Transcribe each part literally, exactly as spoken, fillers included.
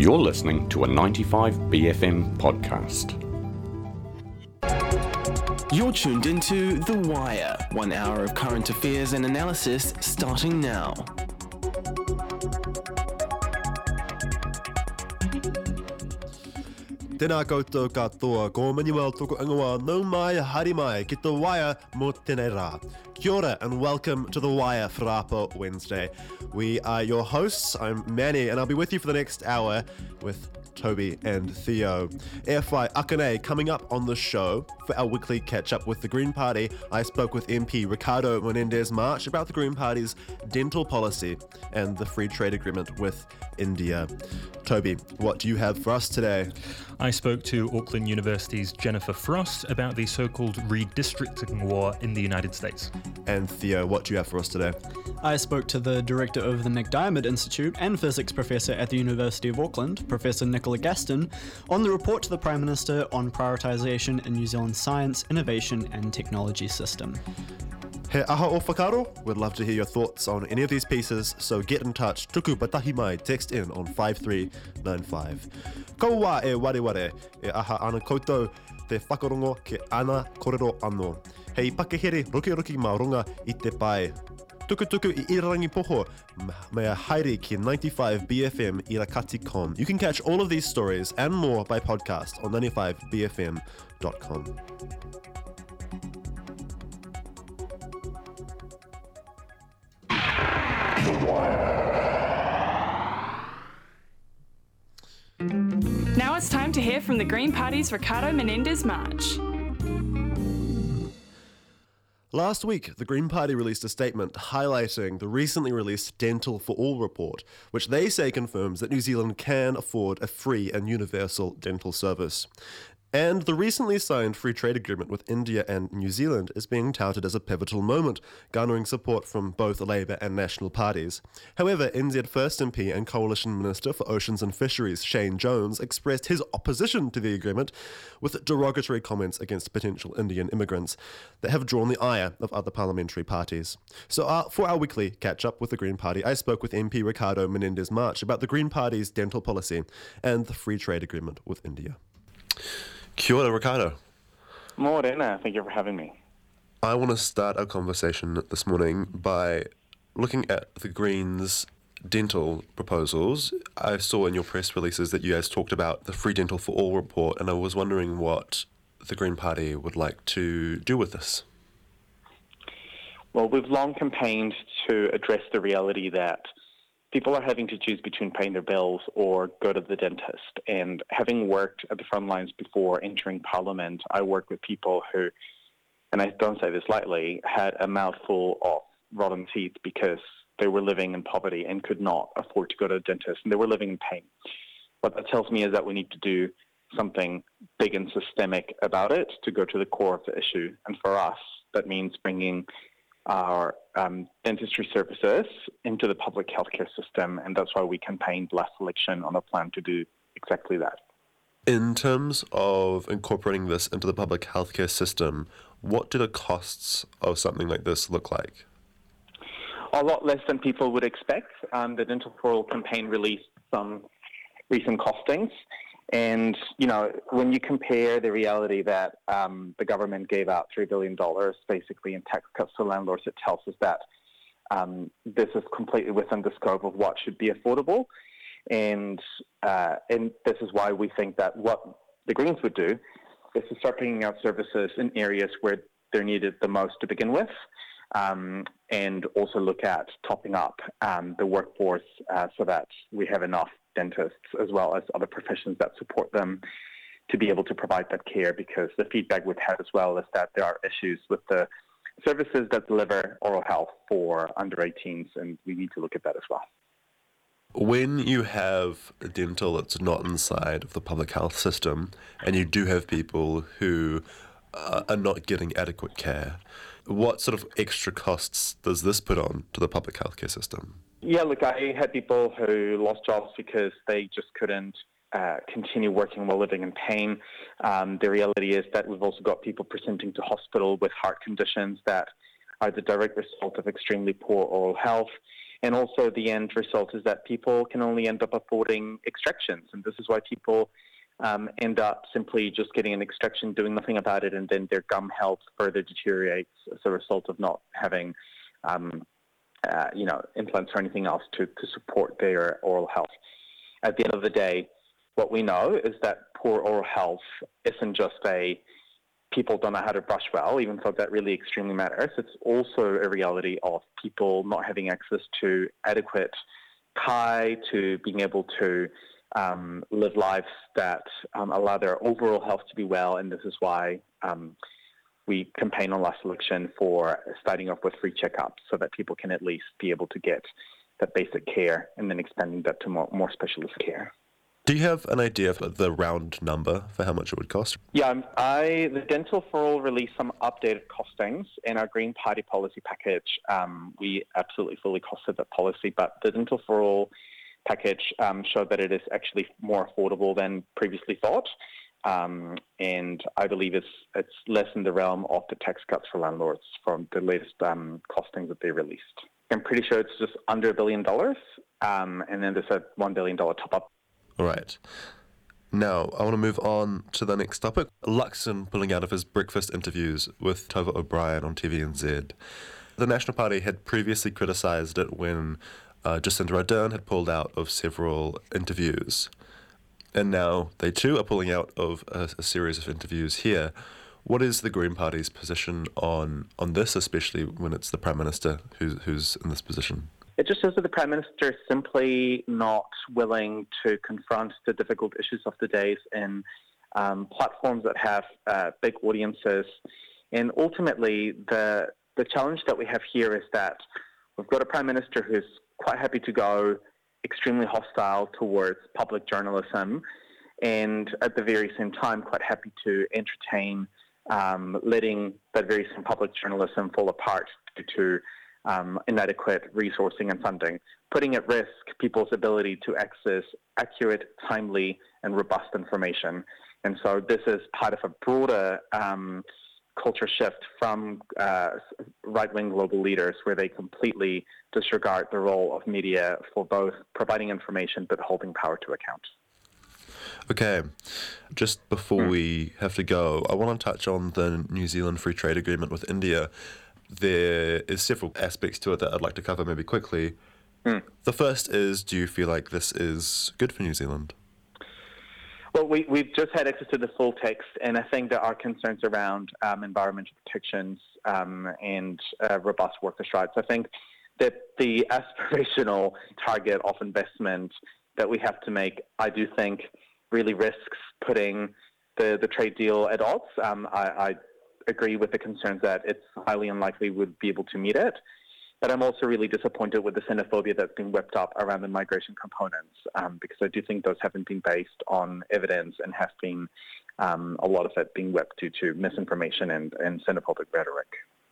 You're listening to a ninety-five B F M podcast. You're tuned into The Wire, one hour of current affairs and analysis starting now. Tēnā koutou katoa, ko Manuel toko ingoa, no mai, haere mai, ki The Wire mo tēnei rā. Kia ora and welcome to The Wire Wharapo Wednesday. We are your hosts, I'm Manny, and I'll be with you for the next hour with Toby and Theo. E whai akane, coming up on the show for our weekly catch-up with the Green Party, I spoke with M P Ricardo Menendez-March about the Green Party's dental policy and the free trade agreement with India. Toby, what do you have for us today? I spoke to Auckland University's Jennifer Frost about the so-called redistricting war in the United States. And Theo, what do you have for us today? I spoke to the director of the MacDiarmid Institute and physics professor at the University of Auckland, Professor Nicola Gaston, on the report to the Prime Minister on prioritisation in New Zealand's science, innovation and technology system. He aha o whakaro? We'd love to hear your thoughts on any of these pieces, so get in touch. Tuku batahi mai, text in on five three nine five. Ko wā e ware ware, e aha ana koutou, te whakarongo ke ana korero anō. Hei pakehere roki roki mā runga i te pai. Tuku tuku i Irarangi Poho, mea haere ki ninety-five B F M Irakati dot com. You can catch all of these stories and more by podcast on ninety-five B F M dot com. Now it's time to hear from the Green Party's Ricardo Menendez-March. Last week, the Green Party released a statement highlighting the recently released Dental for All report, which they say confirms that New Zealand can afford a free and universal dental service. And the recently signed free trade agreement with India and New Zealand is being touted as a pivotal moment, garnering support from both Labour and National parties. However, N Z First M P and Coalition Minister for Oceans and Fisheries, Shane Jones, expressed his opposition to the agreement with derogatory comments against potential Indian immigrants that have drawn the ire of other parliamentary parties. So uh, for our weekly catch-up with the Green Party, I spoke with M P Ricardo Menendez-March about the Green Party's dental policy and the free trade agreement with India. Kia ora, Ricardo. Morena, thank you for having me. I want to start our conversation this morning by looking at the Greens' dental proposals. I saw in your press releases that you guys talked about the Free Dental for All report, and I was wondering what the Green Party would like to do with this. Well, we've long campaigned to address the reality that people are having to choose between paying their bills or go to the dentist. And having worked at the front lines before entering Parliament, I worked with people who, and I don't say this lightly, had a mouthful of rotten teeth because they were living in poverty and could not afford to go to a dentist, and they were living in pain. What that tells me is that we need to do something big and systemic about it to go to the core of the issue. And for us, that means bringing our um, dentistry services into the public healthcare system, and that's why we campaigned last election on a plan to do exactly that. In terms of incorporating this into the public healthcare system, what do the costs of something like this look like? A lot less than people would expect. Um, the Dental for All campaign released some recent costings. And, you know, when you compare the reality that um, the government gave out three billion dollars basically in tax cuts to landlords, it tells us that um, this is completely within the scope of what should be affordable. And, uh, and this is why we think that what the Greens would do is to start bringing out services in areas where they're needed the most to begin with, um, and also look at topping up um, the workforce uh, so that we have enough dentists as well as other professions that support them to be able to provide that care, because the feedback we've had as well is that there are issues with the services that deliver oral health for under eighteens, and we need to look at that as well. When you have a dental that's not inside of the public health system and you do have people who uh, are not getting adequate care, what sort of extra costs does this put on to the public healthcare system? Yeah, look, I had people who lost jobs because they just couldn't uh, continue working while living in pain. Um, the reality is that we've also got people presenting to hospital with heart conditions that are the direct result of extremely poor oral health. And also the end result is that people can only end up affording extractions. And this is why people um, end up simply just getting an extraction, doing nothing about it, and then their gum health further deteriorates as a result of not having, um, uh, you know, implants or anything else to, to support their oral health. At the end of the day, what we know is that poor oral health isn't just a people don't know how to brush well, even though that really extremely matters. It's also a reality of people not having access to adequate kai, to being able to um, live lives that um, allow their overall health to be well. And this is why um, we campaign on last election for starting off with free checkups so that people can at least be able to get that basic care and then expanding that to more, more specialist care. Do you have an idea of the round number for how much it would cost? Yeah, I the Dental for All released some updated costings in our Green Party policy package. Um, we absolutely fully costed that policy, but the Dental for All package um, showed that it is actually more affordable than previously thought. Um, and I believe it's it's less in the realm of the tax cuts for landlords from the latest um, costings that they released. I'm pretty sure it's just under a billion dollars, um, and then there's a one billion dollars top-up. All right. Now, I want to move on to the next topic. Luxon pulling out of his breakfast interviews with Tova O'Brien on T V N Z. The National Party had previously criticised it when uh, Jacinda Ardern had pulled out of several interviews. And now they too are pulling out of a, a series of interviews here. What is the Green Party's position on, on this, especially when it's the Prime Minister who's, who's in this position? It just shows that the Prime Minister is simply not willing to confront the difficult issues of the days in um, platforms that have uh, big audiences. And ultimately, the the challenge that we have here is that we've got a Prime Minister who's quite happy to go extremely hostile towards public journalism, and at the very same time quite happy to entertain um, letting that very same public journalism fall apart due to Um, inadequate resourcing and funding, putting at risk people's ability to access accurate, timely, and robust information. And so this is part of a broader um, culture shift from uh, right-wing global leaders where they completely disregard the role of media for both providing information but holding power to account. Okay, just before mm. we have to go, I want to touch on the New Zealand Free Trade Agreement with India. There is several aspects to it that I'd like to cover maybe quickly. Mm. The first is, do you feel like this is good for New Zealand? Well, we, we've just had access to the full text, and I think there are concerns around um, environmental protections um, and uh, robust workers' rights. I think that the aspirational target of investment that we have to make, I do think, really risks putting the, the trade deal at odds. Um, I, I agree with the concerns that it's highly unlikely we'd be able to meet it. But I'm also really disappointed with the xenophobia that's been whipped up around the migration components, um, because I do think those haven't been based on evidence and have been um, a lot of it being whipped due to misinformation and, and xenophobic rhetoric.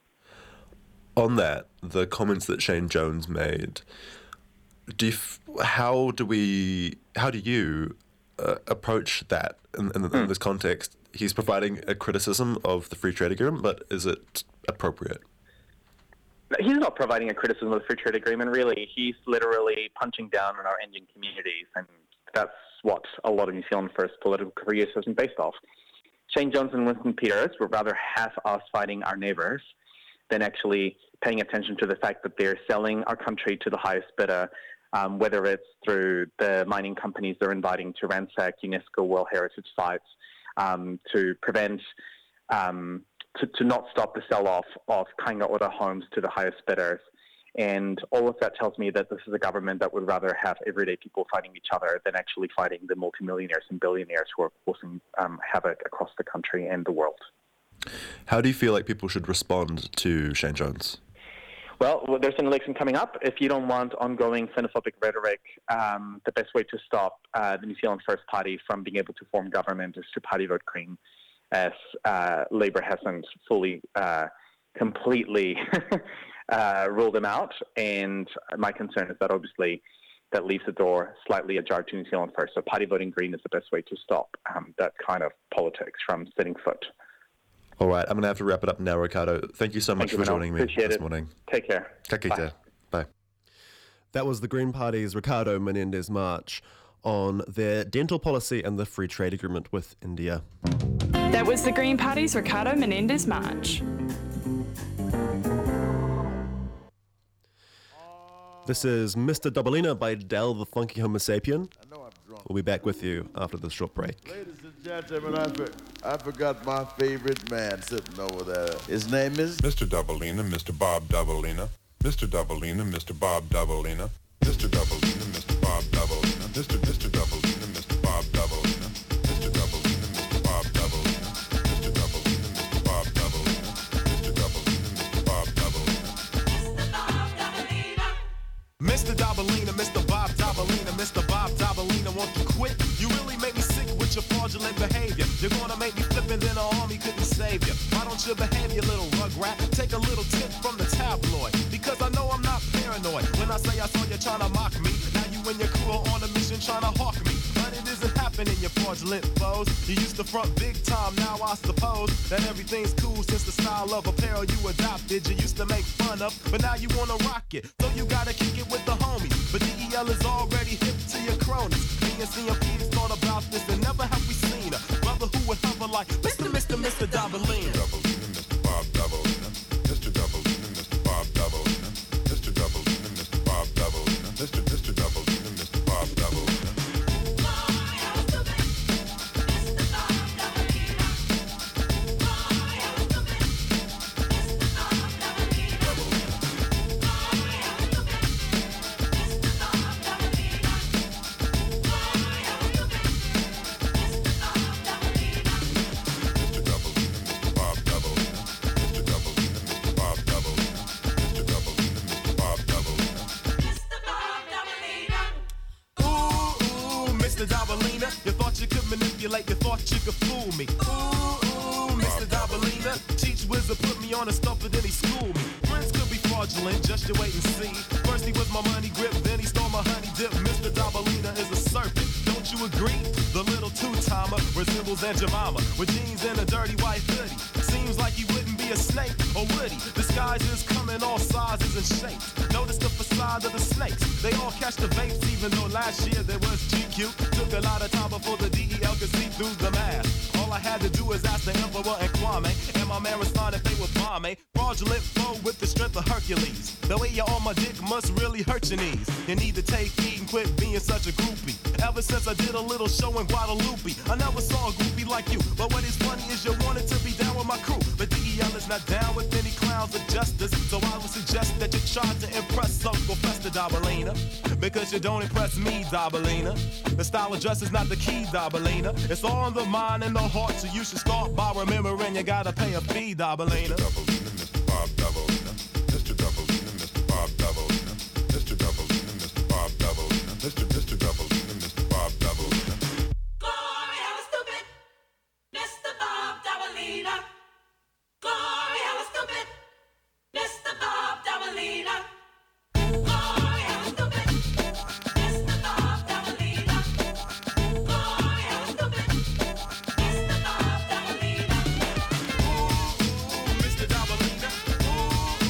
On that, the comments that Shane Jones made, do you f- how do we, how do you uh, approach that in, in, in mm. this context? He's providing a criticism of the free trade agreement, but is it appropriate? He's not providing a criticism of the free trade agreement, really. He's literally punching down on our Indian communities, and that's what a lot of New Zealand First political careers has been based off. Shane Jones and Winston Peters would rather have us fighting our neighbours than actually paying attention to the fact that they're selling our country to the highest bidder, um, whether it's through the mining companies they're inviting to ransack UNESCO World Heritage sites, Um, to prevent, um, to, to not stop the sell-off of Kainga Ora homes to the highest bidders. And all of that tells me that this is a government that would rather have everyday people fighting each other than actually fighting the multimillionaires and billionaires who are causing um, havoc across the country and the world. How do you feel like people should respond to Shane Jones? Well, there's an election coming up. If you don't want ongoing xenophobic rhetoric, um, the best way to stop uh, the New Zealand First Party from being able to form government is to party vote Green, as uh, Labour hasn't fully, uh, completely uh, ruled them out. And my concern is that obviously that leaves the door slightly ajar to New Zealand First. So party voting Green is the best way to stop um, that kind of politics from setting foot. All right, I'm going to have to wrap it up now, Ricardo. Thank you so much Thank for you, joining me Appreciate this it. morning. Take care. Ka kite. Bye. Bye. That was the Green Party's Ricardo Menendez March on their dental policy and the free trade agreement with India. That was the Green Party's Ricardo Menendez March. This is Mister Dobalina by Del the Funky Homo Sapien. We'll be back with you after this short break. Ladies and gentlemen, I, for, I forgot my favorite man sitting over there. His name is Mister Dobalina, Mister Bob Dobalina. Mister Dobalina, Mister Bob Dobalina. Mister Dobalina, Mister Bob Dobalina. Mister Mister Dobalina, Mister Bob Dobalina. Mister Dobalina, Mister Bob Dobalina. Mister Dobalina, Mister Bob Dobalina. Mister Dobalina, Mister Bob Dobalina. Mister Dobalina, Mister Bob Dobalina, Mister Bob Dobalina, won't you quit? You really make me sick with your fraudulent behavior. You're gonna make me flip and then the army couldn't save you. Why don't you behave, you little rugrat? Take a little tip from the tabloid, because I know I'm not paranoid. When I say I saw you trying to mock me, now you and your crew are on a mission trying to hawk me. But it isn't happening, you fraudulent foes. You used to front big time, now I suppose that everything's cool since the style of apparel you adopted. You used to make fun of, but now you wanna rock it. So you gotta kick it with the homies. But D E L is already hip to your cronies. Me and C M P's thought about this and never have we seen a brother who would hover like Mister Mister Mister Dobalina. Dobalina, Mister Bob Dobalina. Mister Dobalina, Mister Bob Dobalina. Mister Dobalina, Mister Bob Dobalina. Mister Mister Dobalina, Mister Bob Dobalina. You thought you could manipulate, you thought you could fool me. Ooh, ooh, Mister Dobalina. Teach wizard put me on a stumper, then he schooled me. Friends could be fraudulent, just you wait and see. First he was my money grip, then he stole my honey dip. Mister Dobalina is a serpent, don't you agree? The little two-timer resembles Aunt Jemima with jeans and a dirty white hoodie. Seems like he wouldn't be a snake, or would he? Disguises come in all sizes and shapes. Notice the facade of the snakes. They all catch the vapes, even though last year there was G Q. Took a lot of time before the D E L could see through the mask. All I had to do is ask the Emperor and Kwame, and my man responded they would bomb me. Fraudulent foe with the strength of Hercules. The way you're on my dick must really hurt your knees. You need to take heed and quit being such a groupie. Ever since I did a little show in Guadalupe, I never saw a groupie like you. But what is funny is you wanted to be down with my crew, but D E L is not down with any clowns of justice. So I would suggest that you try to impress Uncle Fester Dobalina, because you don't impress me, Dobalina. The style of dress is not the key, Dobalina. It's all in the mind and the heart, so you should start by remembering you gotta pay a fee, Dobalina. Mister Dobalina, Mister Bob Dobalina. Mister Dobalina, Mister Bob Dobalina. Mister Dobalina, Mister Bob Dobalina. Mister Mister Dobalina, Mister Bob Dobalina. Glory, how stupid, Mister Bob Dobalina. Glory, how stupid, Mister Bob Dobalina. Glory, how stupid, Mister Bob Dobalina. Glory, how stupid, Mister Bob Dobalina. Ooh, ooh, Mister Dobalina. Ooh,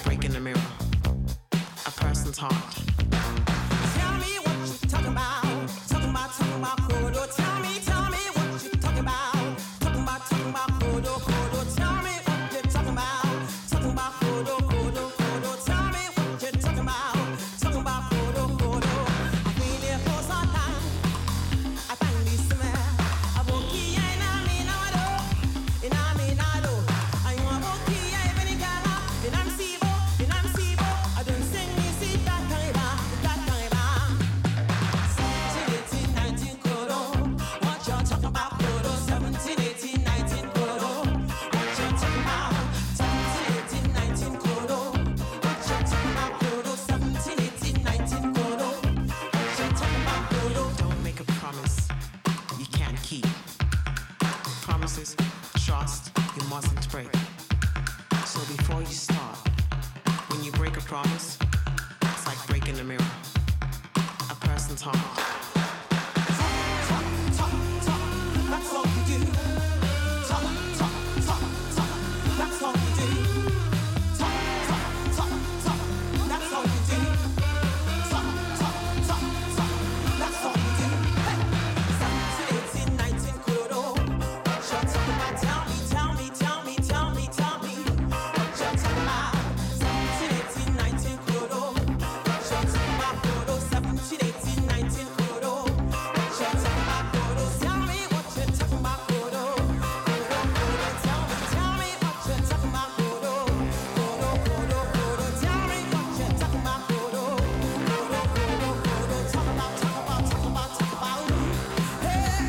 breaking the mirror. A person's heart. Tell me what you're talking about. Talking about, talking about Kodo. Tell me, tell me what you're talking about. Talking about, talking about Kodo, Kodo. Tell me what you're talking about. Talking about Kodo, Kodo, Kodo. Tell me what you're talking about. Talking about Kodo, Kodo. I've been there for some time. I find this man. I won't keep in a minado. In a minado. I want to keep in a gala. In a sibo. In a sibo. I don't sing me see that kind of. That kind of. seventeen, eighteen, nineteen, Kodo. What you're talking about, Kodo? seventeen, eighteen, nineteen, Kodo. What you're talking about? seventeen, eighteen, nineteen, Kodo. What you're talking about, Kodo? seventeen, eighteen, nineteen, Kodo. What you're talking about, Kodo? Don't make a promise you can't keep. Promises, trust, you mustn't break. So before you start, when you break a promise, it's like breaking the mirror. A person's heart. Talk, talk, talk, that's all you do. Talk, talk, talk, talk, that's all you do. Talk, talk, talk, talk, that's all you do. Talk, talk, talk, talk, that's all you do. Hey! seventeen, eighteen, nineteen, Kodo. What you're talking about? Tell me, tell me, tell me, tell me, tell me. What you're talking about? seventeen, eighteen, nineteen, Kodo. What you're talking about, Kodo? seventeen, eighteen, nineteen, Kodo. What you're talking about, Kodo? Tell me what you're talking about, Kodo. Kodo, Kodo, tell me, tell me what you're talking about, Kodo. Kodo, Kodo, Kodo, tell me what you're talking about, Kodo. Kodo, Kodo, Kodo, talk about, talk about, talk about, talk about. Hey!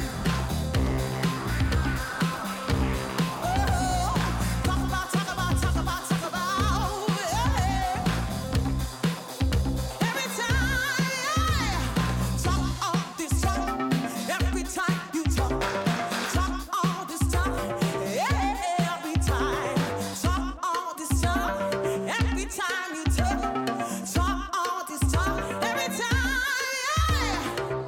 Oh, talk about, talk about, talk about, talk about. Yeah. Every time, yeah. Talk all this talk. Every time you talk, talk all this talk. Yeah, every time. Talk all this talk. Every time you talk, talk all this talk. Every time, yeah.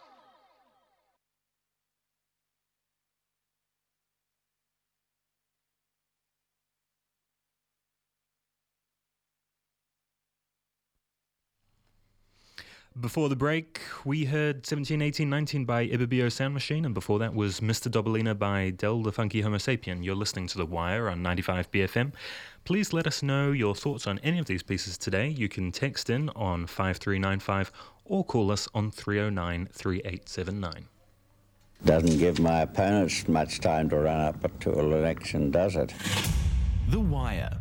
Before the break, we heard seventeen, eighteen, nineteen by Ibibio Sound Machine, and before that was Mister Dobalina by Del the Funky Homo Sapien. You're listening to The Wire on ninety-five B F M. Please let us know your thoughts on any of these pieces today. You can text in on five three nine five or call us on three oh nine, three eight seven nine. Doesn't give my opponents much time to run up to an election, does it? The Wire.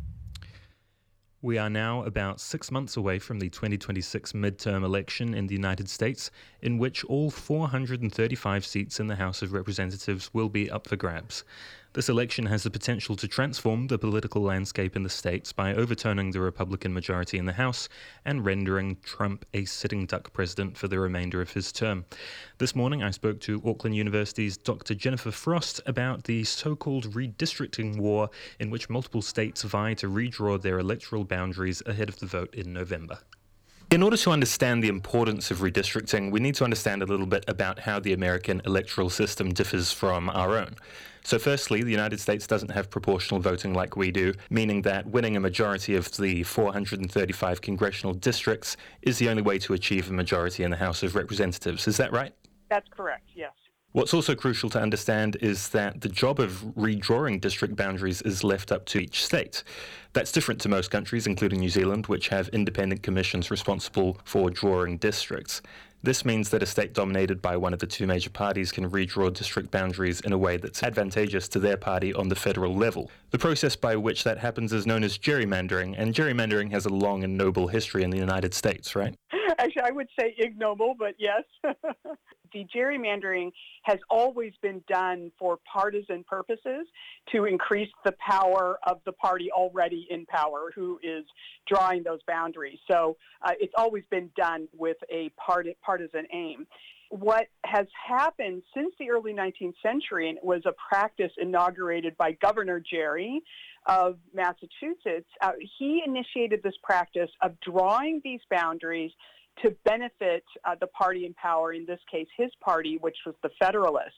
We are now about six months away from the twenty twenty-six midterm election in the United States, in which all four hundred thirty-five seats in the House of Representatives will be up for grabs. This election has the potential to transform the political landscape in the states by overturning the Republican majority in the House and rendering Trump a sitting duck president for the remainder of his term. This morning I spoke to Auckland University's Doctor Jennifer Frost about the so-called redistricting war in which multiple states vie to redraw their electoral boundaries ahead of the vote in November. In order to understand the importance of redistricting, we need to understand a little bit about how the American electoral system differs from our own. So firstly, the United States doesn't have proportional voting like we do, meaning that winning a majority of the four hundred thirty-five congressional districts is the only way to achieve a majority in the House of Representatives. Is that right? That's correct, yes. What's also crucial to understand is that the job of redrawing district boundaries is left up to each state. That's different to most countries, including New Zealand, which have independent commissions responsible for drawing districts. This means that a state dominated by one of the two major parties can redraw district boundaries in a way that's advantageous to their party on the federal level. The process by which that happens is known as gerrymandering, and gerrymandering has a long and noble history in the United States, right? Actually, I would say ignoble, but yes. The gerrymandering has always been done for partisan purposes to increase the power of the party already in power who is drawing those boundaries. So uh, it's always been done with a part- partisan aim. What has happened since the early nineteenth century, and it was a practice inaugurated by Governor Gerry of Massachusetts, uh, he initiated this practice of drawing these boundaries to benefit uh, the party in power, in this case his party, which was the Federalists.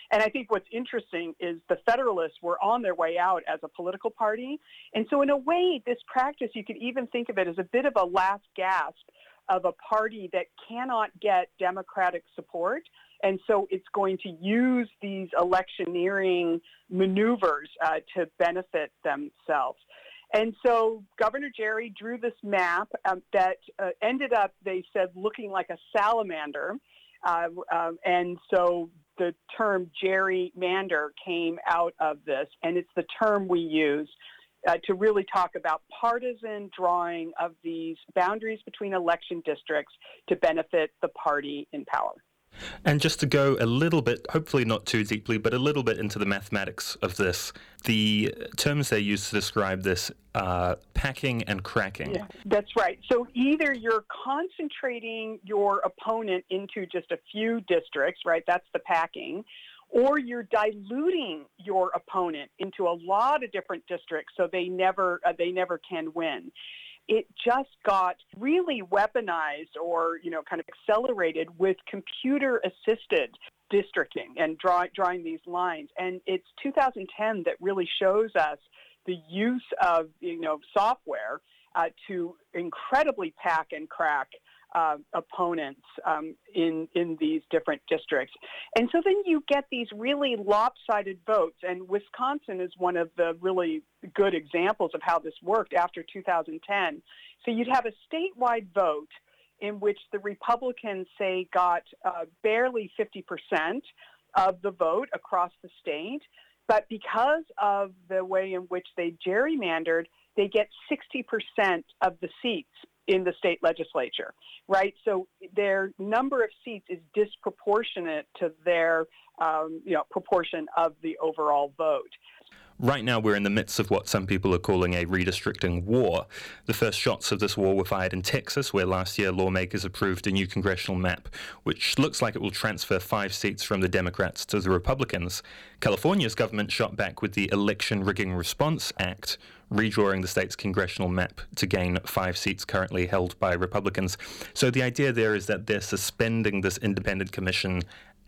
And I think what's interesting is the Federalists were on their way out as a political party. And so in a way, this practice, you could even think of it as a bit of a last gasp of a party that cannot get Democratic support. And so it's going to use these electioneering maneuvers uh, to benefit themselves. And so Governor Jerry drew this map um, that uh, ended up, they said, looking like a salamander. Uh, um, and so the term gerrymander came out of this, and it's the term we use uh, to really talk about partisan drawing of these boundaries between election districts to benefit the party in power. And just to go a little bit, hopefully not too deeply, but a little bit into the mathematics of this, the terms they use to describe this are packing and cracking. Yeah, that's right. So either you're concentrating your opponent into just a few districts, right? That's the packing. Or you're diluting your opponent into a lot of different districts so they never uh, they never can win. It just got really weaponized or, you know, kind of accelerated with computer-assisted districting and draw, drawing these lines. And it's two thousand ten that really shows us the use of, you know, software uh, to incredibly pack and crack uh, opponents um, in, in these different districts. And so then you get these really lopsided votes. And Wisconsin is one of the really good examples of how this worked after two thousand ten. So you'd have a statewide vote in which the Republicans, say, got uh, barely fifty percent of the vote across the state. But because of the way in which they gerrymandered, they get sixty percent of the seats in the state legislature, right? So their number of seats is disproportionate to their, um, you know, proportion of the overall vote. Right now, we're in the midst of what some people are calling a redistricting war. The first shots of this war were fired in Texas, where last year lawmakers approved a new congressional map, which looks like it will transfer five seats from the Democrats to the Republicans. California's government shot back with the Election Rigging Response Act, redrawing the state's congressional map to gain five seats currently held by Republicans. So the idea there is that they're suspending this independent commission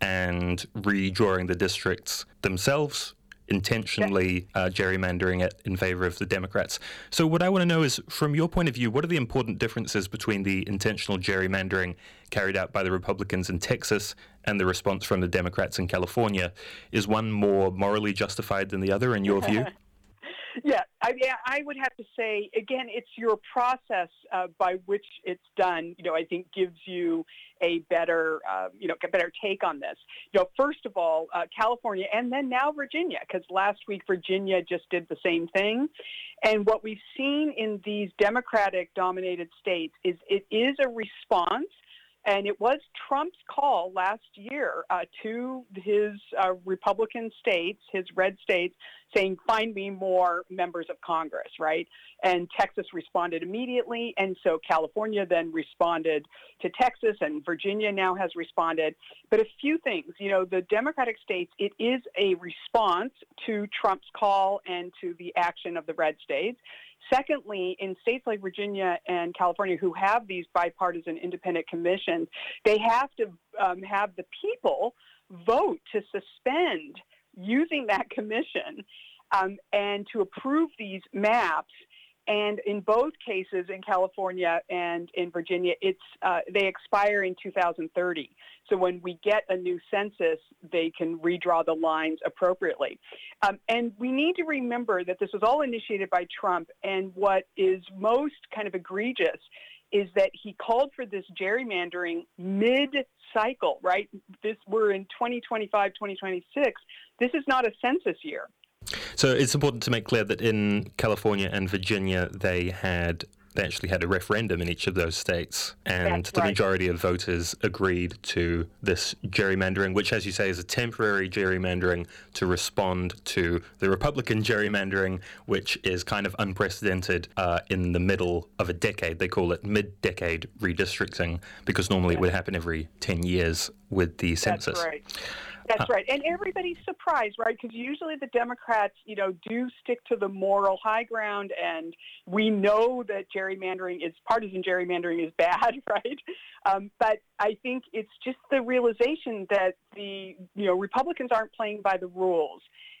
and redrawing the districts themselves, intentionally uh, gerrymandering it in favor of the Democrats. So what I want to know is, from your point of view, what are the important differences between the intentional gerrymandering carried out by the Republicans in Texas and the response from the Democrats in California? Is one more morally justified than the other, in your view? Yeah, I mean, I would have to say, again, it's your process uh, by which it's done, you know, I think gives you a better, uh, you know, a better take on this. You know, first of all, uh, California and then now Virginia, because last week Virginia just did the same thing. And what we've seen in these Democratic-dominated states is it is a response. And it was Trump's call last year uh, to his uh, Republican states, his red states, saying, find me more members of Congress, right? And Texas responded immediately. And so California then responded to Texas, and Virginia now has responded. But a few things, you know, the Democratic states, it is a response to Trump's call and to the action of the red states. Secondly, in states like Virginia and California who have these bipartisan independent commissions, they have to um, have the people vote to suspend using that commission um, and to approve these maps. And in both cases, in California and in Virginia, it's uh, they expire in two thousand thirty. So when we get a new census, they can redraw the lines appropriately. Um, and we need to remember that this was all initiated by Trump. And what is most kind of egregious is that he called for this gerrymandering mid-cycle, right? This we're in twenty twenty-five, twenty twenty-six. This is not a census year. So it's important to make clear that in California and Virginia, they had they actually had a referendum in each of those states, and That's the right. majority of voters agreed to this gerrymandering, which, as you say, is a temporary gerrymandering to respond to the Republican gerrymandering, which is kind of unprecedented uh, in the middle of a decade. They call it mid-decade redistricting, because normally it would happen every ten years with the census. That's right. That's right. And everybody's surprised, right? Because usually the Democrats, you know, do stick to the moral high ground, and we know that gerrymandering is, partisan gerrymandering is bad, right? Um, but I think it's just the realization that the, you know, Republicans aren't playing by the rules.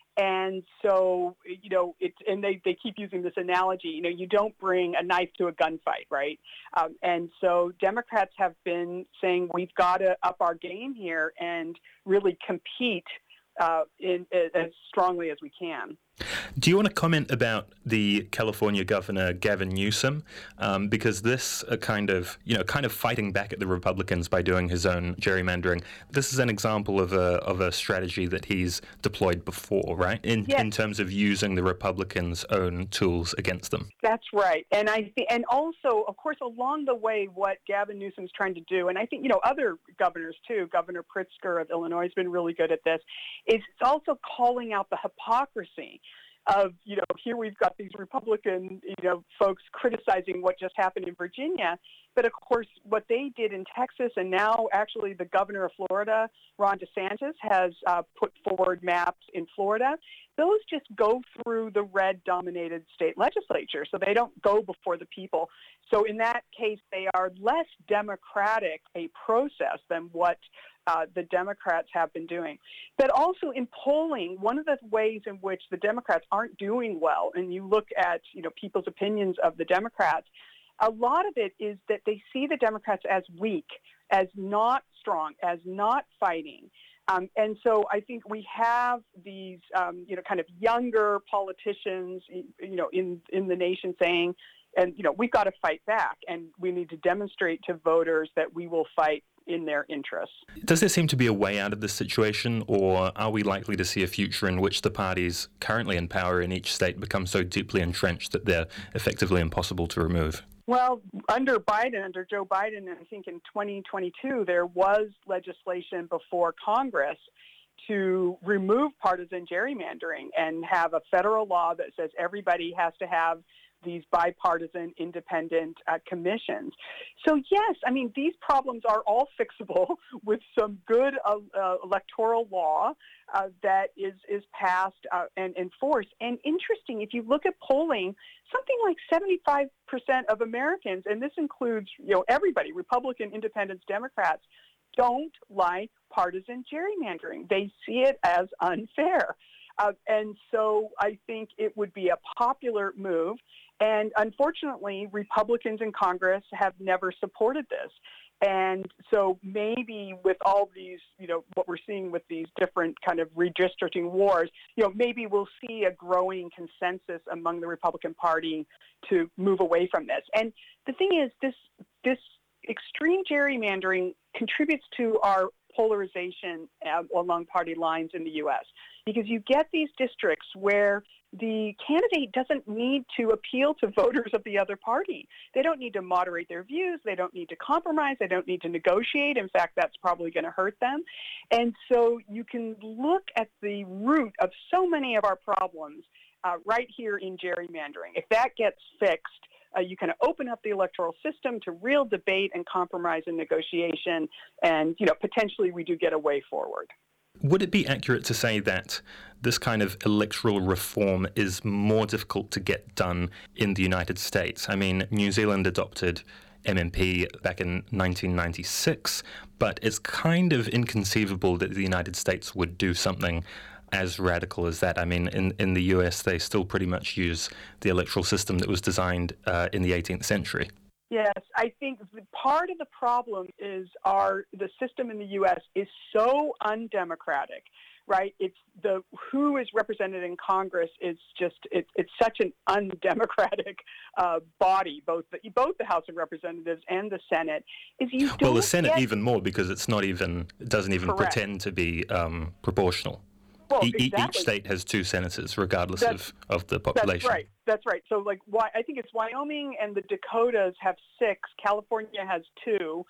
And so, you know, it's, and they, they keep using this analogy, you know, you don't bring a knife to a gunfight, right? Um, and so Democrats have been saying we've got to up our game here and really compete uh, in, as strongly as we can. Do you want to comment about the California Governor Gavin Newsom? Um, because this uh, kind of, you know, kind of fighting back at the Republicans by doing his own gerrymandering. This is an example of a of a strategy that he's deployed before, right? In yes. in terms of using the Republicans' own tools against them. That's right, and I th- and also, of course, along the way, what Gavin Newsom's trying to do, and I think you know other governors too. Governor Pritzker of Illinois has been really good at this. Is it's also calling out the hypocrisy of, you know, here we've got these Republican, you know, folks criticizing what just happened in Virginia. But, of course, what they did in Texas, and now actually the governor of Florida, Ron DeSantis, has uh, put forward maps in Florida. Those just go through the red-dominated state legislature, so they don't go before the people. So in that case, they are less democratic a process than what Uh, the Democrats have been doing. But also in polling, one of the ways in which the Democrats aren't doing well, and you look at, you know, people's opinions of the Democrats, a lot of it is that they see the Democrats as weak, as not strong, as not fighting. Um, and so I think we have these, um, you know, kind of younger politicians, you know, in, in the nation saying, and, you know, we've got to fight back, and we need to demonstrate to voters that we will fight in their interests. Does there seem to be a way out of this situation, or are we likely to see a future in which the parties currently in power in each state become so deeply entrenched that they're effectively impossible to remove? Well, under Biden, under Joe Biden, I think in twenty twenty-two, there was legislation before Congress to remove partisan gerrymandering and have a federal law that says everybody has to have these bipartisan independent uh, commissions. So yes, I mean, these problems are all fixable with some good uh, uh, electoral law uh, that is, is passed uh, and enforced. And interesting, if you look at polling, something like seventy-five percent of Americans, and this includes, you know, everybody, Republican, Independents, Democrats, don't like partisan gerrymandering. They see it as unfair. Uh, and so I think it would be a popular move. And unfortunately, Republicans in Congress have never supported this. And so maybe with all these, you know, what we're seeing with these different kind of redistricting wars, you know, maybe we'll see a growing consensus among the Republican Party to move away from this. And the thing is, this this extreme gerrymandering contributes to our polarization uh, along party lines in the U S, because you get these districts where the candidate doesn't need to appeal to voters of the other party. They don't need to moderate their views. They don't need to compromise. They don't need to negotiate. In fact, that's probably going to hurt them. And so you can look at the root of so many of our problems uh, right here in gerrymandering. If that gets fixed, Uh, you kind of open up the electoral system to real debate and compromise and negotiation, and, you know, potentially we do get a way forward. Would it be accurate to say that this kind of electoral reform is more difficult to get done in the United States? I mean, New Zealand adopted M M P back in nineteen ninety-six, but it's kind of inconceivable that the United States would do something as radical as that. I mean, in, in the U S, they still pretty much use the electoral system that was designed uh, in the eighteenth century. Yes, I think part of the problem is our the system in the U S is so undemocratic, right? It's the who is represented in Congress is just it, it's such an undemocratic uh, body, both the both the House of Representatives and the Senate. Is you don't well, the Senate get... even more, because it's not even it doesn't even Correct. pretend to be um, proportional. Well, e- exactly. Each state has two senators, regardless of, of the population. That's right. That's right. So, like, why I think it's Wyoming and the Dakotas have six. California has two,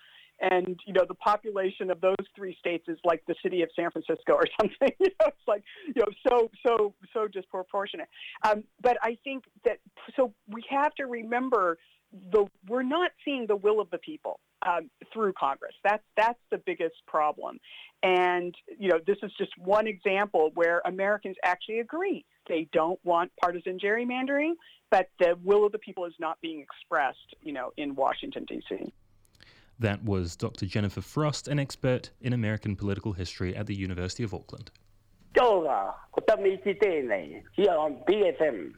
and you know the population of those three states is like the city of San Francisco or something. You know, it's like you know so so so disproportionate. Um, but I think that so we have to remember the we're not seeing the will of the people um, through Congress. That's that's the biggest problem, and you know this is just one example where Americans actually agree they don't want partisan gerrymandering, but the will of the people is not being expressed, you know, in Washington, D C. That was Doctor Jennifer Frost, an expert in American political history at the University of Auckland. Here on B F M.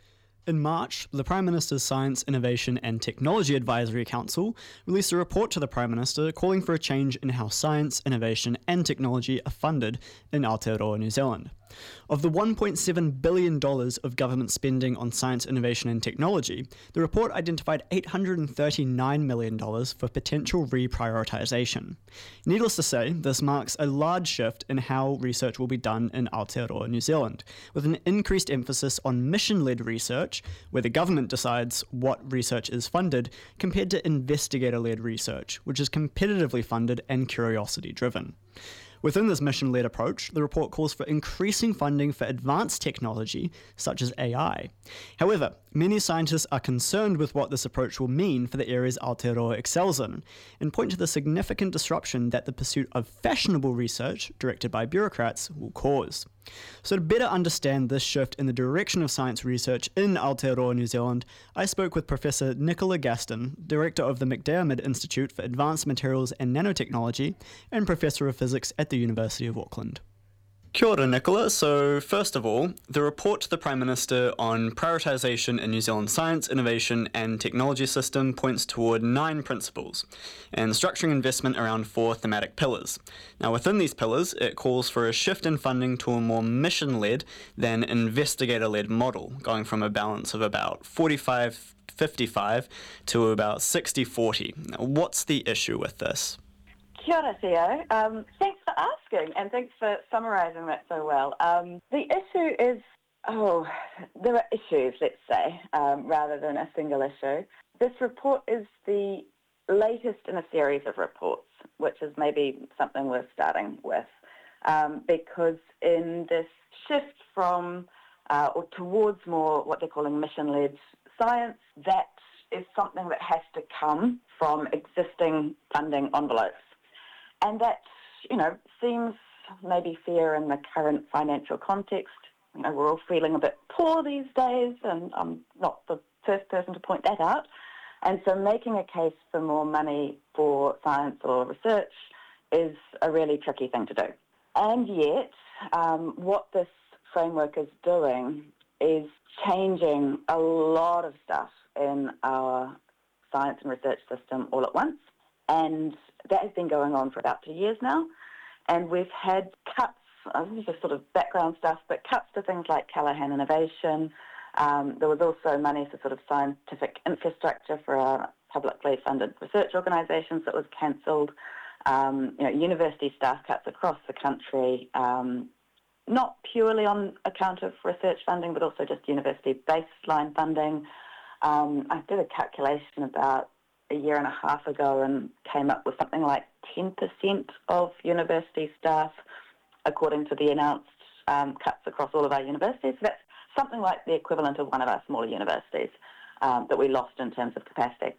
In March, the Prime Minister's Science, Innovation and Technology Advisory Council released a report to the Prime Minister calling for a change in how science, innovation and technology are funded in Aotearoa, New Zealand. Of the one point seven billion dollars of government spending on science, innovation and technology, the report identified eight hundred thirty-nine million dollars for potential reprioritisation. Needless to say, this marks a large shift in how research will be done in Aotearoa, New Zealand, with an increased emphasis on mission-led research, where the government decides what research is funded, compared to investigator-led research, which is competitively funded and curiosity-driven. Within this mission-led approach, the report calls for increasing funding for advanced technology, such as A I. However, many scientists are concerned with what this approach will mean for the areas Aotearoa excels in, and point to the significant disruption that the pursuit of fashionable research, directed by bureaucrats, will cause. So to better understand this shift in the direction of science research in Aotearoa, New Zealand, I spoke with Professor Nicola Gaston, Director of the McDiarmid Institute for Advanced Materials and Nanotechnology, and Professor of Physics at the University of Auckland. Kia ora, Nicola. So, first of all, the report to the Prime Minister on prioritisation in New Zealand's science, innovation and technology system points toward nine principles, and structuring investment around four thematic pillars. Now, within these pillars, it calls for a shift in funding to a more mission-led than investigator-led model, going from a balance of about forty-five fifty-five to about sixty forty. Now, what's the issue with this? Kia ora, Theo. Um, thanks for asking, and thanks for summarising that so well. Um, the issue is, oh, there are issues, let's say, um, rather than a single issue. This report is the latest in a series of reports, which is maybe something worth starting with, um, because in this shift from uh, or towards more what they're calling mission-led science, that is something that has to come from existing funding envelopes. And that, you know, seems maybe fair in the current financial context. You know, we're all feeling a bit poor these days, and I'm not the first person to point that out. And so making a case for more money for science or research is a really tricky thing to do. And yet, um, what this framework is doing is changing a lot of stuff in our science and research system all at once. And that has been going on for about two years now. And we've had cuts, uh, this is just sort of background stuff, but cuts to things like Callaghan Innovation. Um, there was also money for sort of scientific infrastructure for our publicly funded research organisations that was cancelled. Um, you know, university staff cuts across the country, um, not purely on account of research funding, but also just university baseline funding. Um, I did a calculation about a year and a half ago and came up with something like ten percent of university staff, according to the announced um, cuts across all of our universities. So that's something like the equivalent of one of our smaller universities um, that we lost in terms of capacity.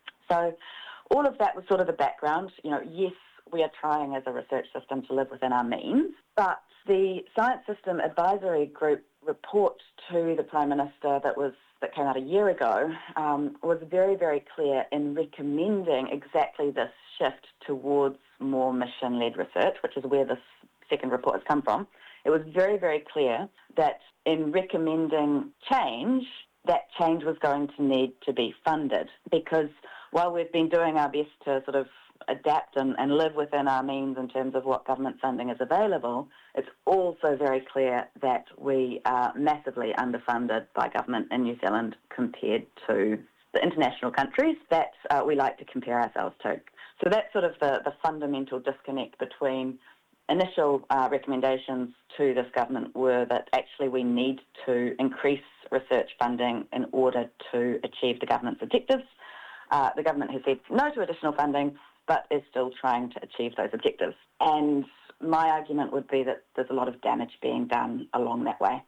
So all of that was sort of the background. You know, yes, we are trying as a research system to live within our means, but the Science System Advisory Group report to the Prime Minister that was that came out a year ago um, was very, very clear in recommending exactly this shift towards more mission-led research, which is where this second report has come from. It was very, very clear that in recommending change, that change was going to need to be funded, because while we've been doing our best to sort of adapt and, and live within our means in terms of what government funding is available, it's also very clear that we are massively underfunded by government in New Zealand compared to the international countries that uh, we like to compare ourselves to. So that's sort of the, the fundamental disconnect between initial uh, recommendations to this government were that actually we need to increase research funding in order to achieve the government's objectives. Uh, the government has said no to additional funding, but is still trying to achieve those objectives. And my argument would be that there's a lot of damage being done along that way.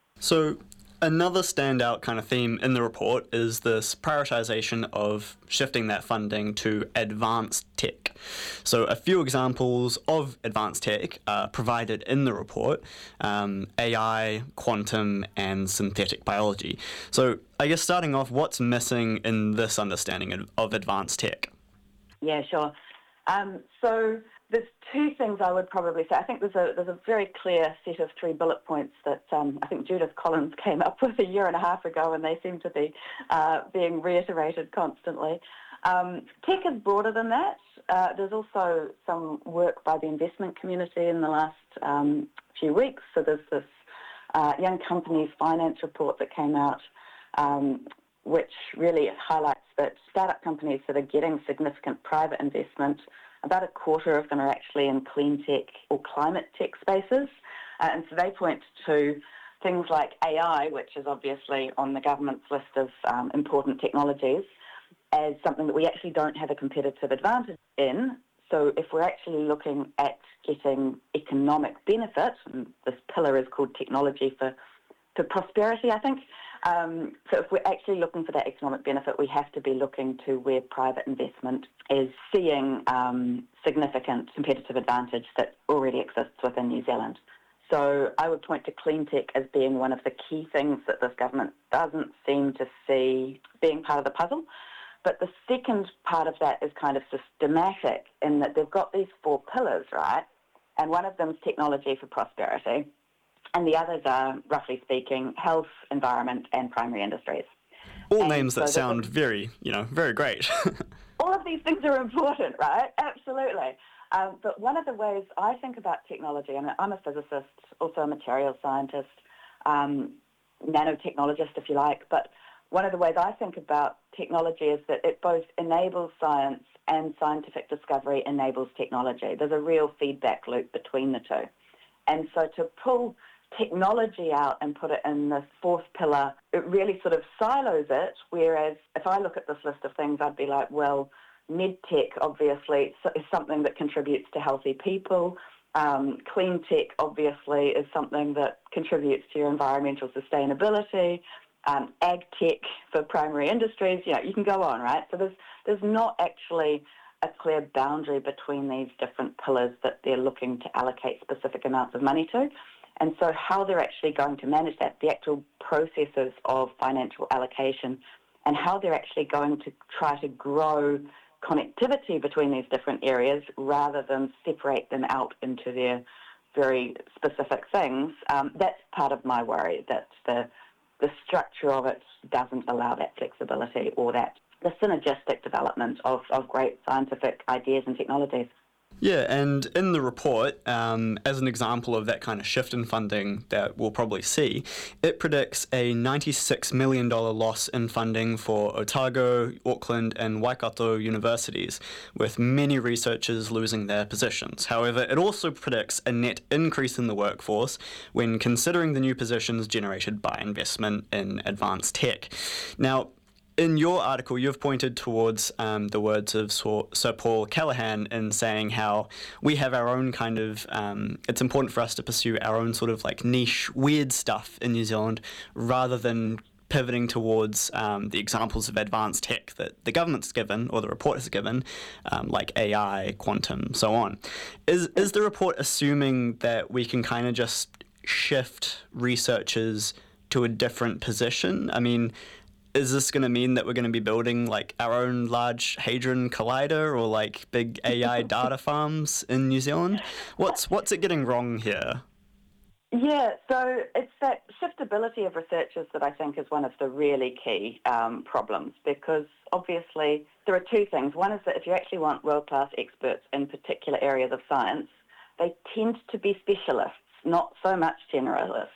So another standout kind of theme in the report is this prioritization of shifting that funding to advanced tech. So a few examples of advanced tech are provided in the report, um, A I, quantum, and synthetic biology. So I guess starting off, what's missing in this understanding of, of advanced tech? Yeah, sure. Um, so there's two things I would probably say. I think there's a there's a very clear set of three bullet points that um, I think Judith Collins came up with a year and a half ago, and they seem to be uh, being reiterated constantly. Um, tech is broader than that. Uh, there's also some work by the investment community in the last um, few weeks. So there's this uh, Young Companies Finance report that came out, um, which really highlights that startup companies that are getting significant private investment, about a quarter of them are actually in clean tech or climate tech spaces. Uh, and so they point to things like A I, which is obviously on the government's list of um, important technologies, as something that we actually don't have a competitive advantage in. So if we're actually looking at getting economic benefit, and this pillar is called technology for, for prosperity, I think. Um, so if we're actually looking for that economic benefit, we have to be looking to where private investment is seeing um, significant competitive advantage that already exists within New Zealand. So I would point to clean tech as being one of the key things that this government doesn't seem to see being part of the puzzle. But the second part of that is kind of systematic in that they've got these four pillars, right? And one of them is technology for prosperity. And the others are, roughly speaking, health, environment, and primary industries. All and names that so sound very, you know, very great. All of these things are important, right? Absolutely. Um, but one of the ways I think about technology, and I'm a physicist, also a materials scientist, um, nanotechnologist, if you like, but one of the ways I think about technology is that it both enables science and scientific discovery enables technology. There's a real feedback loop between the two. And so to pull technology out and put it in this fourth pillar, it really sort of silos it, whereas if I look at this list of things, I'd be like, well, medtech obviously is something that contributes to healthy people. Um, clean tech obviously is something that contributes to your environmental sustainability. Um, ag tech for primary industries, you know, you can go on, right? So there's there's not actually a clear boundary between these different pillars that they're looking to allocate specific amounts of money to. And so how they're actually going to manage that, the actual processes of financial allocation, and how they're actually going to try to grow connectivity between these different areas rather than separate them out into their very specific things, um, that's part of my worry, that the the structure of it doesn't allow that flexibility or that the synergistic development of, of great scientific ideas and technologies. Yeah, and in the report, um, as an example of that kind of shift in funding that we'll probably see, it predicts a ninety-six million dollars loss in funding for Otago, Auckland and Waikato universities, with many researchers losing their positions. However, it also predicts a net increase in the workforce when considering the new positions generated by investment in advanced tech. Now, in your article, you've pointed towards um, the words of Sir Paul Callaghan in saying how we have our own kind of, um, it's important for us to pursue our own sort of like niche, weird stuff in New Zealand rather than pivoting towards um, the examples of advanced tech that the government's given or the report has given, um, like A I, quantum, so on. Is, is the report assuming that we can kind of just shift researchers to a different position? I mean, is this going to mean that we're going to be building like our own large Hadron Collider or like big A I data farms in New Zealand? What's what's it getting wrong here? Yeah, so it's that shiftability of researchers that I think is one of the really key um, problems, because obviously there are two things. One is that if you actually want world-class experts in particular areas of science, they tend to be specialists, not so much generalists.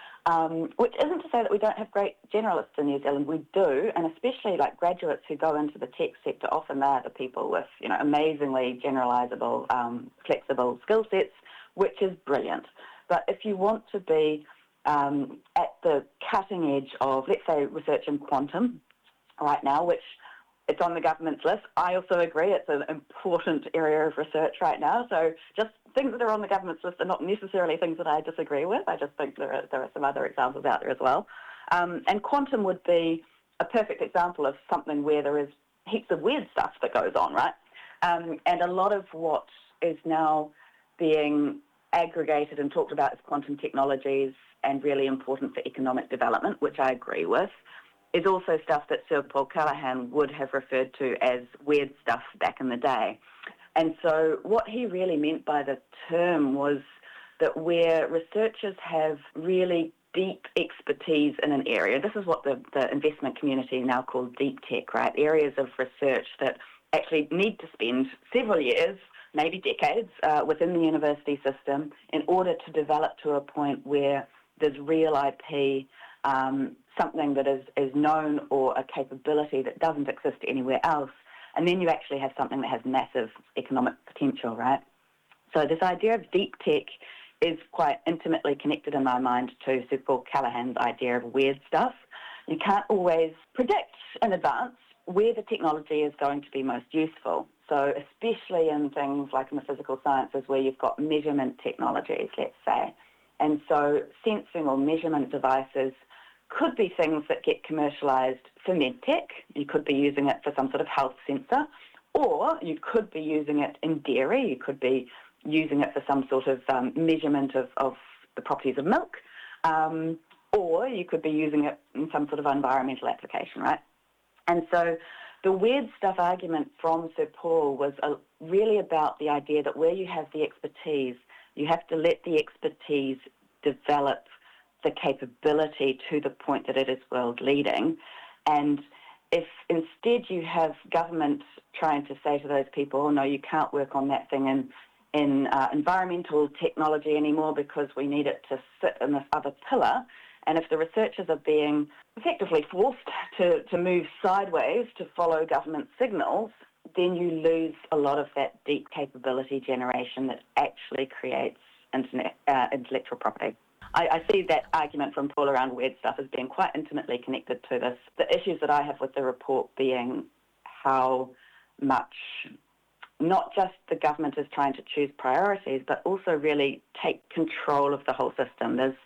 Um, which isn't to say that we don't have great generalists in New Zealand. We do, and especially like graduates who go into the tech sector, often they're the people with, you know, amazingly generalisable, um, flexible skill sets, which is brilliant. But if you want to be um, at the cutting edge of, let's say, research in quantum right now, which it's on the government's list. I also agree it's an important area of research right now. So just things that are on the government's list are not necessarily things that I disagree with. I just think there are, there are some other examples out there as well. Um, and quantum would be a perfect example of something where there is heaps of weird stuff that goes on, right? Um, and a lot of what is now being aggregated and talked about as quantum technologies and really important for economic development, which I agree with, is also stuff that Sir Paul Callaghan would have referred to as weird stuff back in the day. And so what he really meant by the term was that where researchers have really deep expertise in an area, this is what the, the investment community now call deep tech, right? Areas of research that actually need to spend several years, maybe decades, uh, within the university system in order to develop to a point where there's real I P, um, something that is, is known or a capability that doesn't exist anywhere else. And then you actually have something that has massive economic potential, right? So this idea of deep tech is quite intimately connected in my mind to Sir Paul Callaghan's idea of weird stuff. You can't always predict in advance where the technology is going to be most useful. So especially in things like in the physical sciences where you've got measurement technologies, let's say. And so sensing or measurement devices could be things that get commercialised for medtech. You could be using it for some sort of health sensor, or you could be using it in dairy. You could be using it for some sort of um, measurement of, of the properties of milk, um, or you could be using it in some sort of environmental application, right? And so the weird stuff argument from Sir Paul was uh, really about the idea that where you have the expertise, you have to let the expertise develop the capability to the point that it is world leading. And if instead you have government trying to say to those people, oh no, you can't work on that thing in, in uh, environmental technology anymore because we need it to sit in this other pillar, and if the researchers are being effectively forced to, to move sideways to follow government signals, then you lose a lot of that deep capability generation that actually creates internet, uh, intellectual property. I, I see that argument from Paul around weird stuff as being quite intimately connected to this. The issues that I have with the report being how much not just the government is trying to choose priorities, but also really take control of the whole system. There's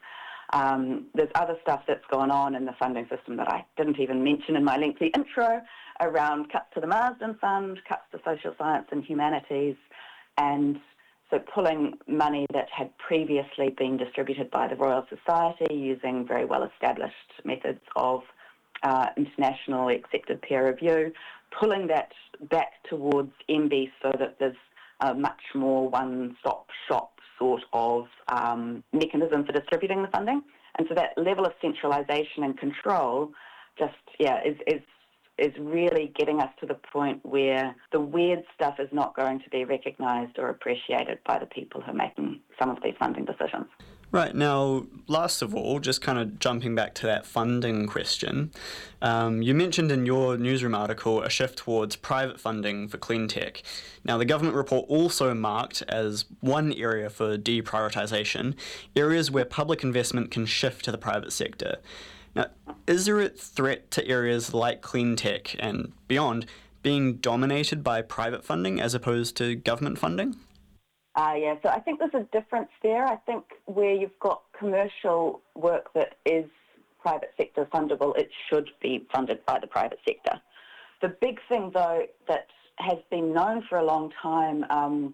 um, there's other stuff that's gone on in the funding system that I didn't even mention in my lengthy intro around cuts to the Marsden Fund, cuts to social science and humanities, and so pulling money that had previously been distributed by the Royal Society using very well-established methods of uh, international accepted peer review, pulling that back towards M B so that there's a much more one-stop shop sort of um, mechanism for distributing the funding. And so that level of centralisation and control just, yeah, is, is is really getting us to the point where the weird stuff is not going to be recognised or appreciated by the people who are making some of these funding decisions. Right, now, last of all, just kind of jumping back to that funding question, um, you mentioned in your newsroom article a shift towards private funding for clean tech. Now, the government report also marked as one area for deprioritisation, areas where public investment can shift to the private sector. Now, is there a threat to areas like clean tech and beyond being dominated by private funding as opposed to government funding? Uh, yeah, so I think there's a difference there. I think where you've got commercial work that is private sector fundable, it should be funded by the private sector. The big thing, though, that has been known for a long time, um,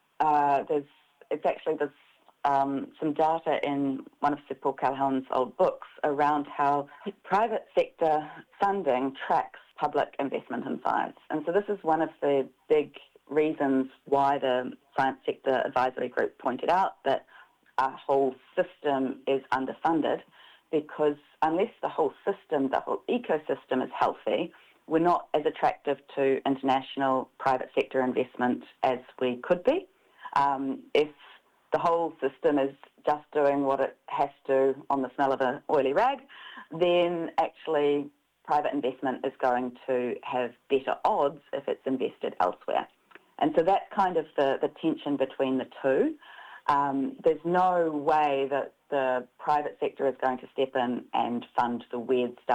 uh, there's it's actually there's um, some data in one of Sir Paul Callaghan's old books around how private sector funding tracks public investment in science. And so this is one of the big reasons why the Science Sector Advisory Group pointed out that our whole system is underfunded, because unless the whole system, the whole ecosystem is healthy, we're not as attractive to international private sector investment as we could be. Um, if the whole system is just doing what it has to on the smell of an oily rag, then actually private investment is going to have better odds if it's invested elsewhere. And so that's kind of the, the tension between the two. Um, there's no way that the private sector is going to step in and fund the weird stuff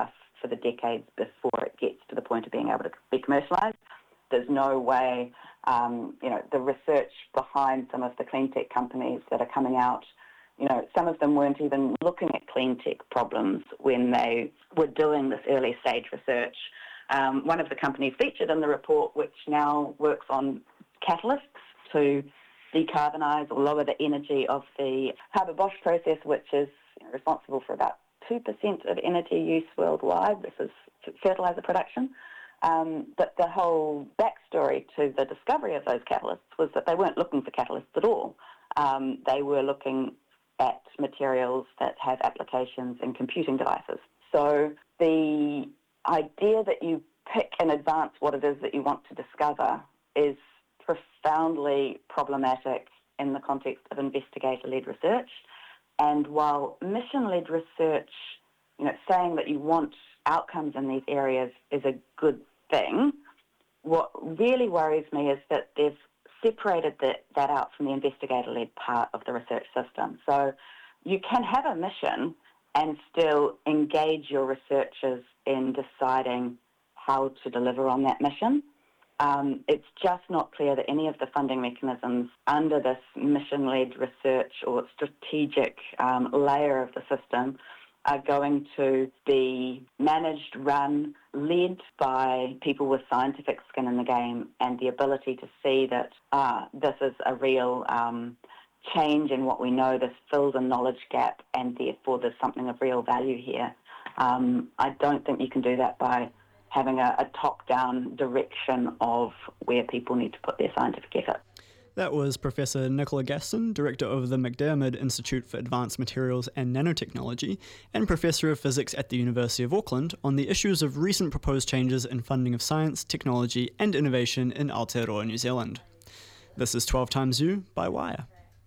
for the decades before it gets to the point of being able to be commercialised. There's no way, um, you know, the research behind some of the clean tech companies that are coming out, you know, some of them weren't even looking at clean tech problems when they were doing this early stage research. Um, one of the companies featured in the report, which now works on catalysts to decarbonise or lower the energy of the Haber-Bosch process, which is you know, responsible for about two percent of energy use worldwide. This is fertiliser production. Um, but the whole backstory to the discovery of those catalysts was that they weren't looking for catalysts at all. Um, they were looking at materials that have applications in computing devices. So the idea that you pick in advance what it is that you want to discover is profoundly problematic in the context of investigator-led research. And while mission-led research, you know, saying that you want outcomes in these areas is a good thing, what really worries me is that they've separated that, that out from the investigator-led part of the research system. So you can have a mission and still engage your researchers in deciding how to deliver on that mission. Um, it's just not clear that any of the funding mechanisms under this mission-led research or strategic um, layer of the system are going to be managed, run, led by people with scientific skin in the game and the ability to see that, ah, this is a real um, change in what we know, this fills a knowledge gap, and therefore there's something of real value here. Um, I don't think you can do that by having a, a top-down direction of where people need to put their scientific effort. That was Professor Nicola Gaston, Director of the McDiarmid Institute for Advanced Materials and Nanotechnology, and Professor of Physics at the University of Auckland, on the issues of recent proposed changes in funding of science, technology and innovation in Aotearoa, New Zealand. This is twelve times U by Wire.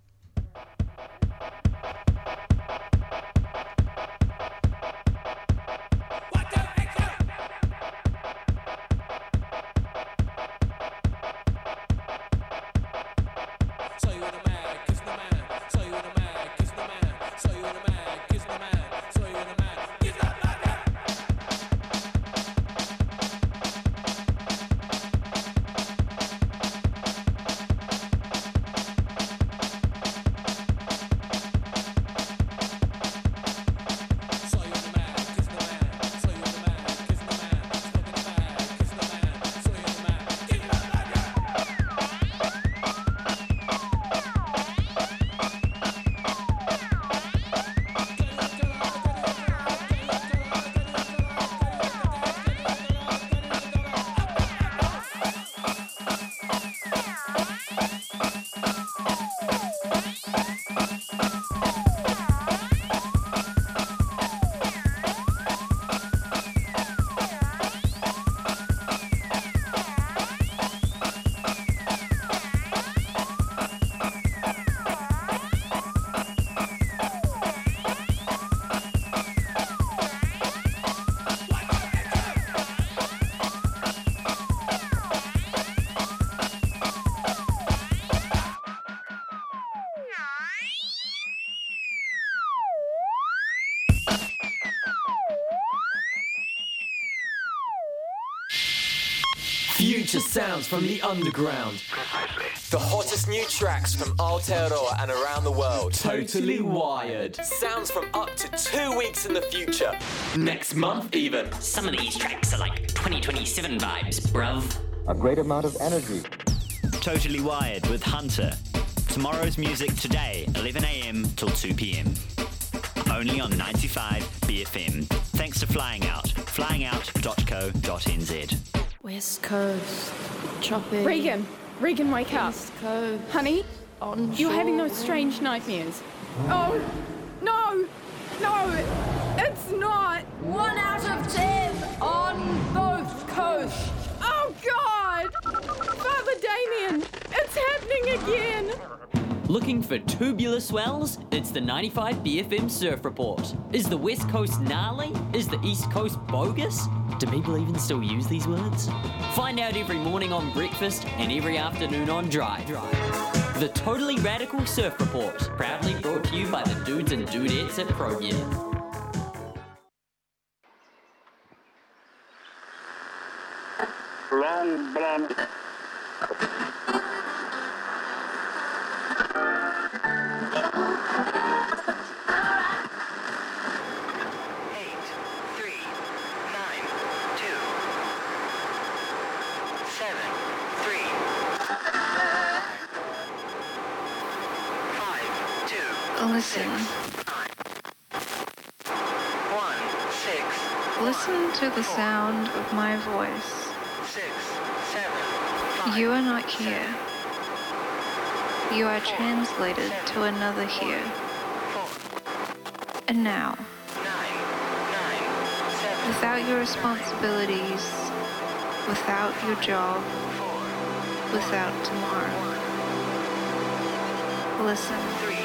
Future sounds from the underground. The hottest new tracks from Aotearoa and around the world. Totally wired. Sounds from up to two weeks in the future. Next month even. Some of these tracks are like twenty twenty-seven vibes, bruv. A great amount of energy. Totally Wired with Hunter. Tomorrow's music today, eleven a.m. till two p.m. Only on ninety-five B F M. Thanks to Flying Out. flying out dot co dot n z. West Coast, chopping. Regan, Regan, wake up. East Coast, honey, onshore. You're having those strange nightmares. Oh, no, no, it's not. One out of ten on both coasts. Oh, God! Father Damien, it's happening again. Looking for tubular swells? It's the ninety-five B F M Surf Report. Is the West Coast gnarly? Is the East Coast bogus? Do people even still use these words? Find out every morning on breakfast and every afternoon on Drive. The Totally Radical Surf Report, proudly brought to you by the dudes and dudettes at ProGear. long blonde. Listen. One, six. Listen to the sound of my voice. Six, seven. You are not here. You are translated to another here. And now, without your responsibilities, without your job, without tomorrow. Listen.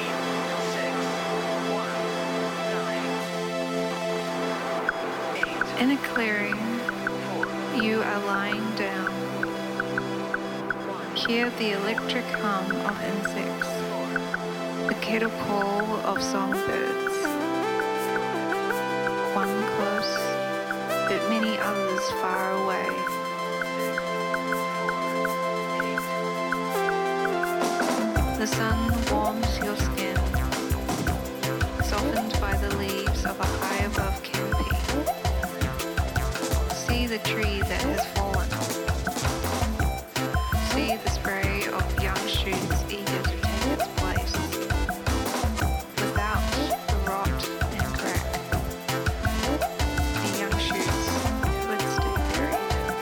In a clearing, you are lying down. Hear the electric hum of insects, the kettle call of songbirds. One close, but many others far away. The sun warms your skin, softened by the leaves of a high above canopy. See the tree that has fallen. See the spray of young shoots eager to take its place. Without the rot and crack, the young shoots would stay buried.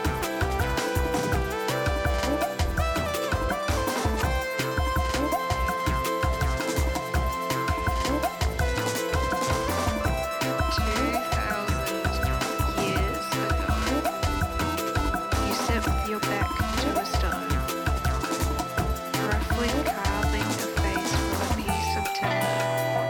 Two thousand years ago, you set your back to a stone, roughly carving a face from a piece of timber.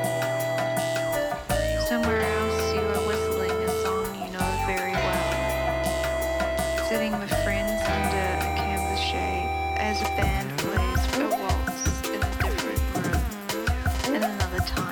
Somewhere else you are whistling a song you know very well, sitting with friends under a canvas shade as a band plays a waltz in a different room, in another time.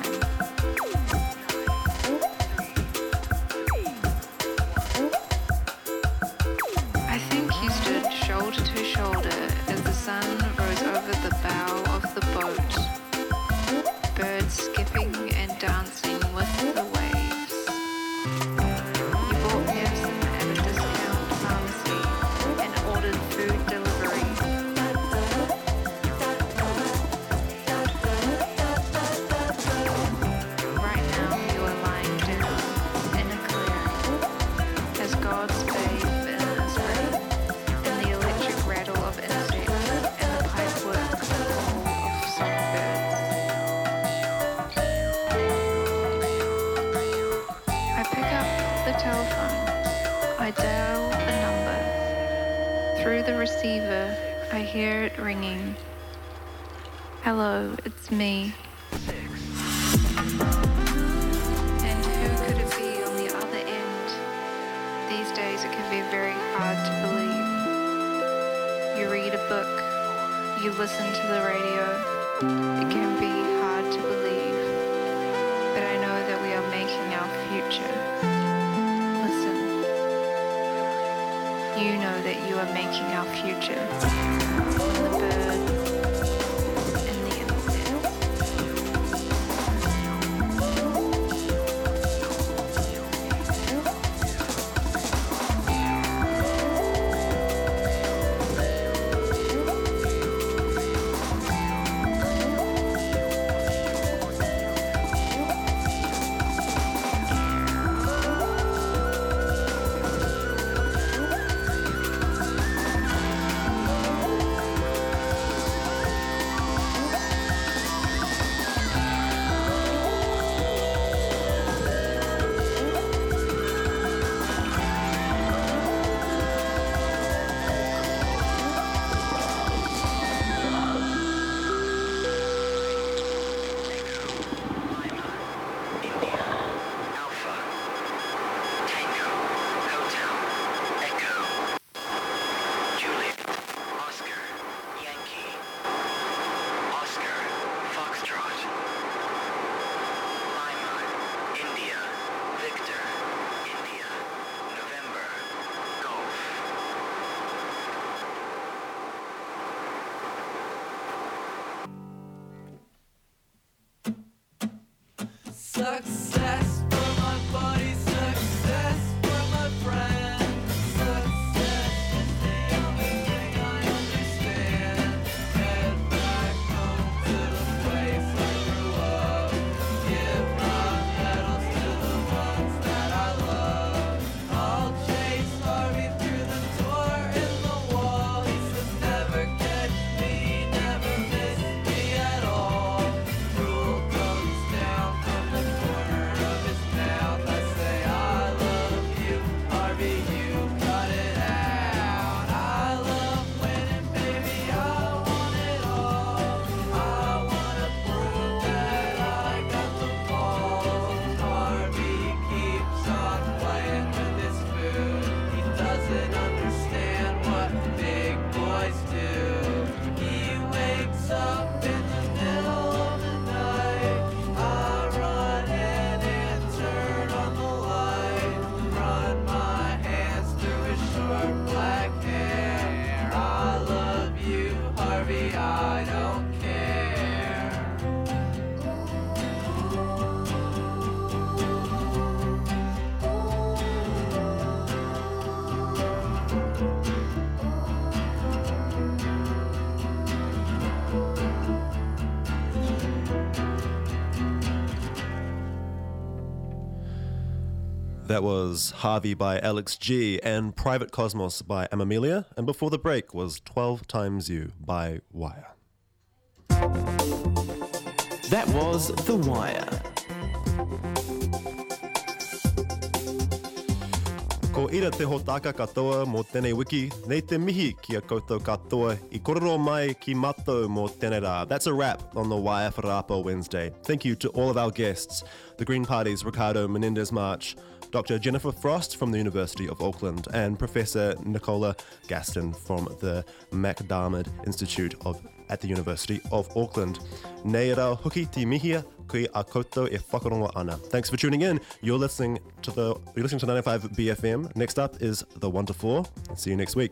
I think you stood shoulder to shoulder as the sun rose over the bow of the boat, birds skipping and dancing with the waves. You bought medicine at a discount pharmacy and ordered food delivery. Right now you are lying down in a clearing as God's babe in a spring, and the electric rattle of insects and the pipework call of songbirds. I pick up the telephone. I dial a number. Through the receiver, I hear it ringing. Hello, it's me. And who could it be on the other end? These days it can be very hard to believe. You read a book, you listen to the radio. It can be hard to believe. But I know that we are making our future. Listen. You know that you are making our future. And the bird and the insect. Success for my body, success for my friend. Success is the only thing I understand. Head back home to the place I grew up. Give my medals to the ones that I love. I'll chase Harvey through the door in the wall. He says never catch me, never miss me at all. Rule comes down from the corner of his mouth. I say I love you, Harvey, you got it out. I love winning, baby, I want it all. I wanna prove that I got the ball. Harvey keeps on playing with his food. He doesn't understand what big boys do. He wakes up in the middle of the night. I run in and turn on the light. Run my hands through his short black hair. I love you, Harvey, I don't care. That was Harvey by Alex G and Private Cosmos by Amamelia, and before the break was twelve Times You by Wire. That was The Wire. Ko ira te hotaka katoa mō tēnei wiki, nei te mihi ki a koutou katoa, I korero mai ki matou mō tēnei rā. That's a wrap on The Wire for Rāpo Wednesday. Thank you to all of our guests, the Green Party's Ricardo Menendez-March, Doctor Jennifer Frost from the University of Auckland, and Professor Nicola Gaston from the MacDiarmid Institute of at the University of Auckland. Nei rau hoki ti mihia kui a koutou e whakarongo ana. Thanks for tuning in. You're listening to the you're listening to ninety-five B F M. Next up is The One to Four. See you next week.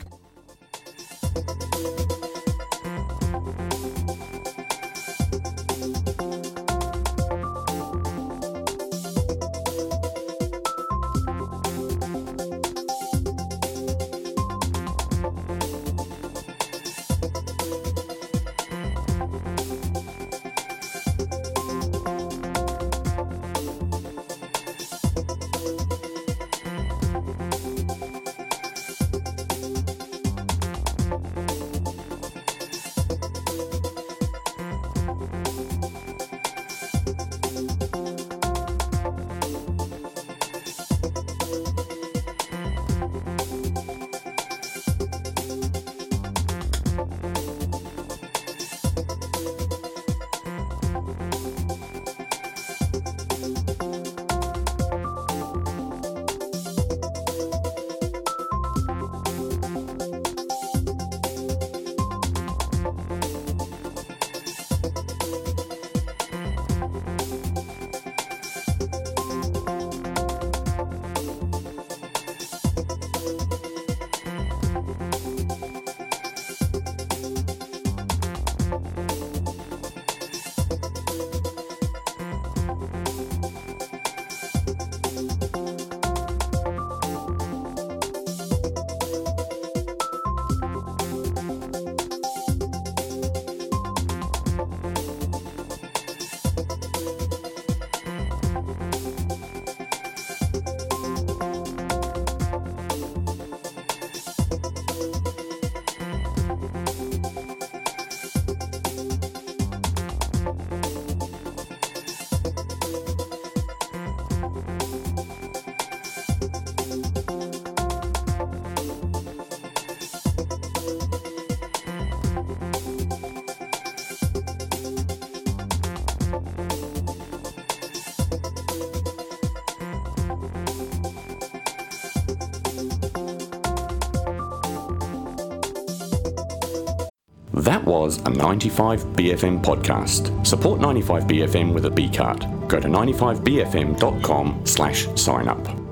That was a ninety-five B F M podcast. Support ninety-five B F M with a B card. Go to ninety-five B F M dot com slash sign up.